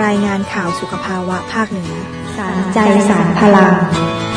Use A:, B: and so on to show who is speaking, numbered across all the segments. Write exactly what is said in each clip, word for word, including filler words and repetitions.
A: รายงานข่าวสุขภาวะภาคเหนือ
B: สารใจสารพลัง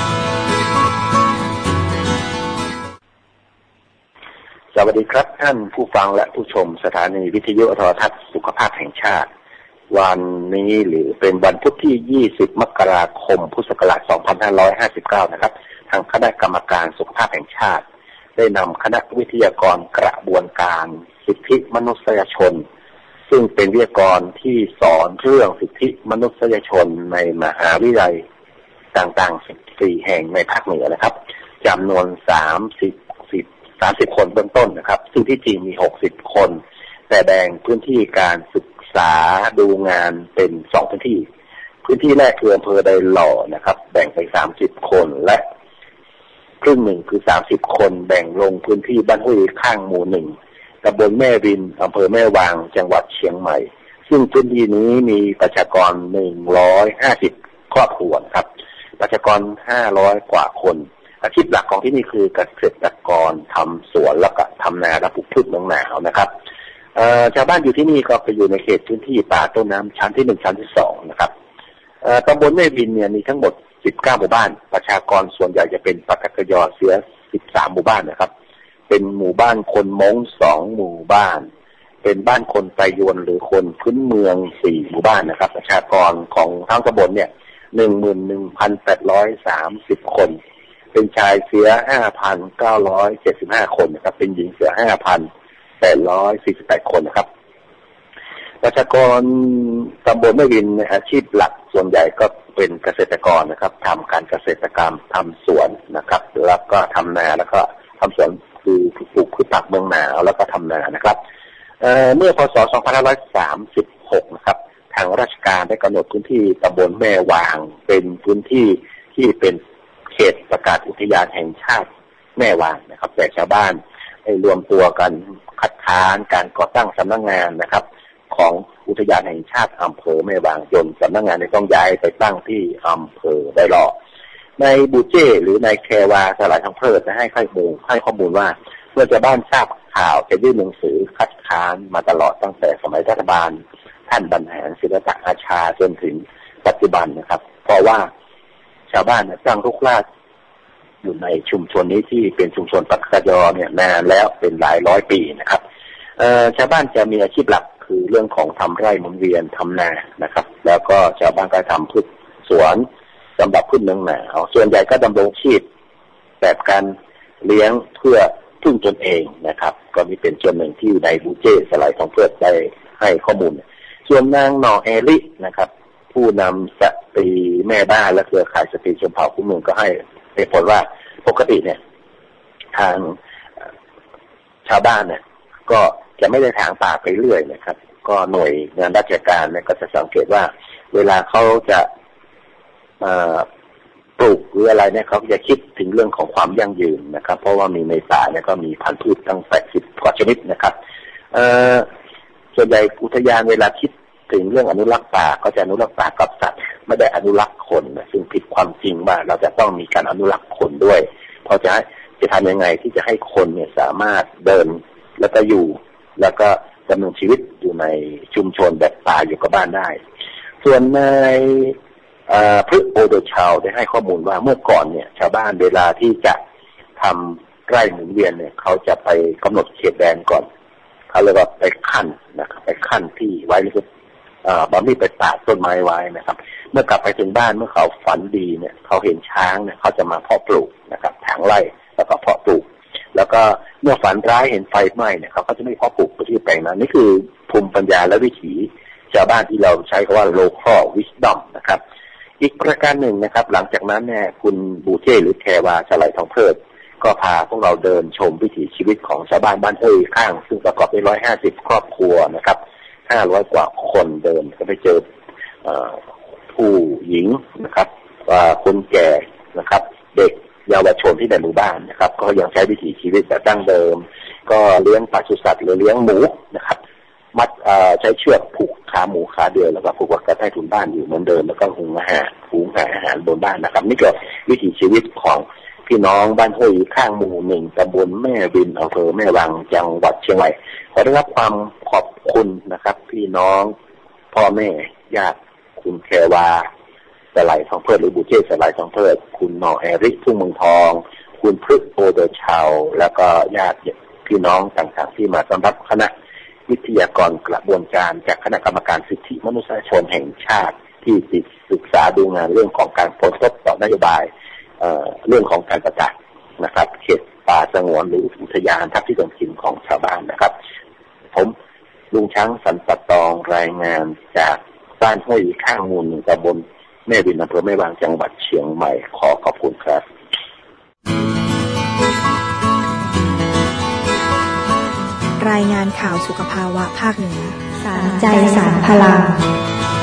C: สวัสดีครับท่านผู้ฟังและผู้ชมสถานีวิทยุโทรทัศน์สุขภาพแห่งชาติวันนี้หรือเป็นวันพุธที่ยี่สิบมกราคมพุทธศักราชสองพันห้าร้อยห้าสิบเก้านะครับทางคณะกรรมการสุขภาพแห่งชาติได้นำคณะวิทยากรกระบวนการสิทธิมนุษยชนซึ่งเป็นวิทยากรที่สอนเรื่องสิทธิมนุษยชนในมหาวิทยาลัยต่างๆสิบสี่แห่งในภาคเหนือนะครับจำนวนสามสิบ สามสิบคนเบื้องต้นนะครับซึ่งที่จริงมีหกสิบคนแต่แบ่งพื้นที่การศึกษาดูงานเป็นสองพื้นที่พื้นที่แรกคืออำเภอไดหล่อนะครับแบ่งไปสามสิบคนและครึ่งหนึ่งคือสามสิบคนแบ่งลงพื้นที่บ้านห้วยข้างหมู่หนึ่งตำบลแม่รินอำเภอแม่วางจังหวัดเชียงใหม่ซึ่งพื้นที่นี้มีประชากรหนึ่งร้อยห้าสิบครอบครัวครับประชากรห้าร้อยกว่าคนอาชีพหลักของที่นี่คือเกษตรกรทำสวนแล้วก็ทำนาและปลูกพืชเมืองหนาวนะครับชาวบ้านอยู่ที่นี่ก็ไปอยู่ในเขตพื้นที่ป่าต้นน้ำชั้นที่หนึ่งชั้นที่สองนะครับตำบลแม่วินเนี่ยมีทั้งหมดสิบเก้าหมู่บ้านประชากรส่วนใหญ่จะเป็นปากกยอเสียสิบสามหมู่บ้านนะครับเป็นหมู่บ้านคนม้งสองหมู่บ้านเป็นบ้านคนไตยวนหรือคนพื้นเมืองสี่หมู่บ้านนะครับประชากรของทั้งตำบลเนี่ยหนึ่งหมื่นหนึ่งพันแปดร้อยสามสิบคนเป็นชายเสีย ห้าพันเก้าร้อยเจ็ดสิบห้า คนนะครับเป็นหญิงเสีย ห้าพันแปดร้อยสี่สิบแปด คนนะครับประชากรตำบลแม่วินอาชีพหลักส่วนใหญ่ก็เป็นเกษตรกรนะครับทำการเกษตรกรรมทำสวนนะครับแล้วก็ทำนาแล้วก็ทำสวนคือปลูกพืชผักเมืองหนาวแล้วก็ทำนานะครับเอ่อเมื่อพ.ศ. สองพันห้าร้อยสามสิบหกนะครับทางราชการได้กำหนดพื้นที่ตำบลแม่วางเป็นพื้นที่ที่เป็นเขตประกาศอุทยานแห่งชาติแม่วางนะครับแต่ชาวบ้านได้รวมตัวกันคัดค้านการก่อตั้งสำนักงานนะครับของอุทยานแห่งชาติอำเภอแม่วางจนสำนักงานต้องย้ายไปตั้งที่อำเภอไดหล่อในบูเจ้หรือในแควาสลายทางเพลิดให้ข้อมูลให้ข้อมูลว่าเมื่อชาวบ้านทราบข่าวจะยื่นหนังสือคัดค้านมาตลอดตั้งแต่สมัยรัฐบาลท่านบรรหารศิลปะอาชาจนถึงปัจจุบันนะครับเพราะว่าชาวบ้านสร้างรุกรานอยู่ในชุมชนนี้ที่เป็นชุมชนปักกยอเนี่ยนานแล้วเป็นหลายร้อยปีนะครับเอ่อชาวบ้านจะมีอาชีพหลักคือเรื่องของทำไร่หมุนเวียนทำนานะครับแล้วก็ชาวบ้านก็ทำพืชสวนสำหรับพืชเมืองหนาวส่วนใหญ่ก็ดำรงชีพแบบการเลี้ยงเพื่อพึ่งตนเองนะครับก็มีเป็นส่วนหนึ่งที่ในบูเจ้สลายทองเพื่อได้ให้ข้อมูลส่วนนางหนอเอลินะครับผู้นำสตรีแม่บ้านและเครือข่ายสตรีชนเผ่าคุ้มเมืองก็ให้เหตุผลว่าปกติเนี่ยทางชาวบ้านเนี่ยก็จะไม่ได้ถางป่าไปเรื่อยนะครับก็หน่วยงานราชการเนี่ยก็จะสังเกตว่าเวลาเขาจะปลูกหรืออะไรเนี่ยเขาจะคิดถึงเรื่องของความยั่งยืนนะครับเพราะว่ามีในป่าเนี่ยก็มีพันธุ์พืชตั้งแปดสิบกว่าชนิดนะครับส่วนใหญ่อุทยานเวลาคิดถึงเรื่องอนุรักษ์ป่าก็จะอนุรักษ์ป่ากับสัตว์ไม่ได้อนุรักษ์คนนะซึ่งผิดความจริงว่าเราจะต้องมีการอนุรักษ์คนด้วยเพราะจะจะทำยังไงที่จะให้คนเนี่ยสามารถเดินแล้วก็อยู่แล้วก็ดำเนินชีวิตอยู่ในชุมชนแบบป่าอยู่กับบ้านได้ส่วนในพฤกษ์โอโดชาวได้ให้ข้อมูลว่าเมื่อก่อนเนี่ยชาวบ้านเวลาที่จะทำไร่หมุนเวียนเนี่ยเขาจะไปกำหนดเขตแดนก่อนเขาเรียกว่าไปขั้นนะครับไปขั้นที่ไว้หรือบางทีไปตัดต้นไม้ไว้นะครับเมื่อกลับไปถึงบ้านเมื่อเขาฝันดีเนี่ยเขาเห็นช้างเนี่ยเขาจะมาเพาะปลูกนะครับถางไร่แล้วก็เพาะปลูกแล้วก็เมื่อฝันร้ายเห็นไฟไหม้เนี่ยเขาก็จะไม่เพาะปลูกไปที่แปลงนั้นนี่คือภูมิปัญญาและวิถีชาวบ้านที่เราใช้คำว่า local wisdom นะครับอีกประการหนึ่งนะครับหลังจากนั้นเนี่ยคุณบูเจ้หรือแควาสลายทองเพิดก็พาพวกเราเดินชมวิถีชีวิตของชาวบ้านบ้านเอ้ยข้างซึ่งประกอบด้วยหนึ่งร้อยห้าสิบครอบครัวนะครับห้าร้อยกว่าคนเดินก็ไปเจอผู้หญิงนะครับคนแก่นะครับเด็กเยาวชนที่ในหมู่บ้านนะครับก็ยังใช้วิถีชีวิตแบบดั้งเดิมก็เลี้ยงปศุสัตว์หรือเลี้ยงหมูนะครับมัดใช้เชือกผูกขาหมูขาเดียวแล้วก็ผูกไว้กับใต้ถุนบ้านอยู่เหมือนเดิมแล้วก็หุงอาหารหุงหาอาหารบนบ้านนะครับนี่ก็วิถีชีวิตของพี่น้องบ้านห้วยข้างหมู่หนึ่งตำบลแม่บินอำเภอแม่วางจังหวัดเชียงใหม่ขอได้รับความขอบคุณนะครับพี่น้องพ่อแม่ญาติคุณแควาสไลทองเพิดหรือบูเจสไลทองเพิดคุณนอแอริทุ่งเมืองทองคุณพฤกษ์โอเดอชาวแล้วก็ญาติพี่น้องต่างๆที่มาต้อนรับคณะวิทยากรกระบวนการจากคณะกรรมการสิทธิมนุษยชนแห่งชาติที่ติดศึกษาดูงานเรื่องของการผลกระทบต่อนโยบาย เอ่อ เรื่องของการประกาศนะครับเขตป่าสงวนหรืออุทยานทับที่ดมกินของชาวบ้านนะครับผมลุงช้างสันปะตองรายงานจากบ้านห้วยข้างมูลตำบลแม่วินอำเภอแม่วางจังหวัดเชียงใหม่ขอขอบคุณครับ
A: รายงานข่าวสุขภาวะภาคเหนือ
B: สารใจสารพลัง